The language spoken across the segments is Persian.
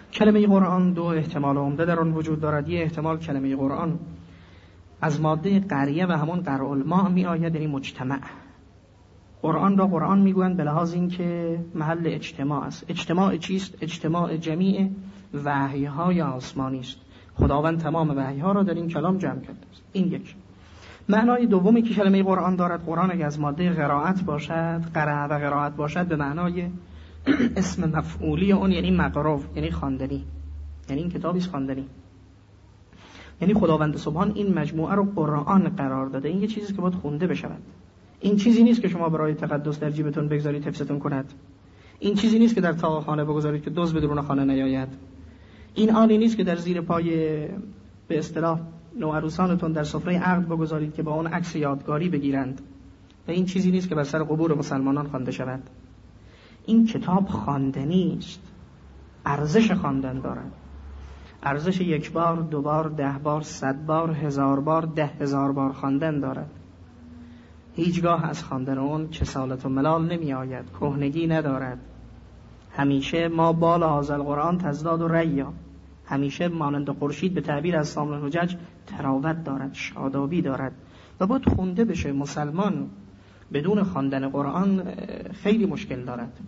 کلمه قرآن دو احتمال عمده در آن وجود دارد. یه احتمال کلمه قرآن از ماده قریه و همون قرء الماء می آید، یعنی مجتمع. قرآن را قرآن میگویند به لحاظ این که محل اجتماع است. اجتماع چیست؟ اجتماع جمیع وحی‌های آسمانی است. خداوند تمام وحی‌ها را در این کلام جمع کرده است. این یک. معنای دومی که کلمه قرآن دارد، قرآن اگر از ماده قرائت باشد، قرأ و قرائت باشد، به معنای اسم مفعولی اون یعنی مقرو، یعنی خواندنی، یعنی این کتابی است خواندنی. یعنی خداوند سبحان این مجموعه رو قرآن قرار داده. این یه چیزی که باید خونده بشود. این چیزی نیست که شما برای تقدس در جیبتون بگذارید حفظتون کند. این چیزی نیست که در طاق خانه بگذارید که دزد به درون خانه نیاید. این آنی نیست که در زیر پای به اصطلاح نوعروسانتون در سفره عقد بگذارید که با اون عکس یادگاری بگیرند. و این چیزی نیست که بر سر قبور مسلمانان خوانده شود. این کتاب خواندنی است. ارزش خواندن دارد. ارزش 1 بار، 2 بار، 10 بار، 100 بار، 1000 بار، 10,000 بار خواندن دارد. هیچگاه از خواندن اون کسالت و ملال نمی آید، کهنگی ندارد. همیشه ما بال هذا القرآن تزداد و ریا، همیشه مانند خورشید به تعبیر از سامن الحجج تراوت دارد، شادابی دارد و باید خونده بشه. مسلمان بدون خواندن قرآن خیلی مشکل دارد.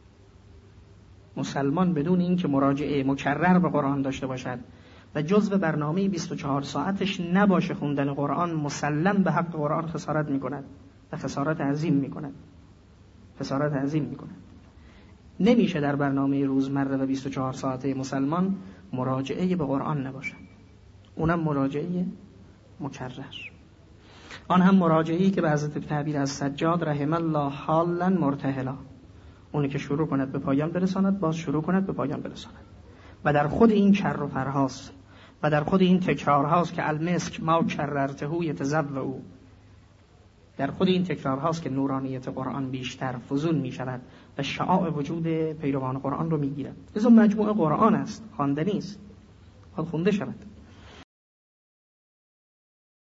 مسلمان بدون این که مراجعه مکرر به قرآن داشته باشد و جزء برنامه 24 ساعتش نباشه خوندن قرآن، مسلم به حق قرآن خسارت میکند و خسارت عظیم میکند. خسارت عظیم میکند. نمیشه در برنامه روزمره و 24 ساعته مسلمان مراجعه به قرآن نباشد. اونم مراجعه مکرر. آن هم مراجعه‌ای که به حضرت تعبیر از سجاد رحم الله حالا مرتحلا، اونی که شروع کند به پایان برساند، باز شروع کند به پایان برساند. و در خود این کر و فرهاست و در خود این تکرارهاست که المسک ما کررته یتزوع، در خود این تکرارهاست که نورانیت قرآن بیشتر فزون می شود و شعاع وجود پیروان قرآن رو می گیرد. لذا مجموعه قرآن است، خواندنی است، خونده شود.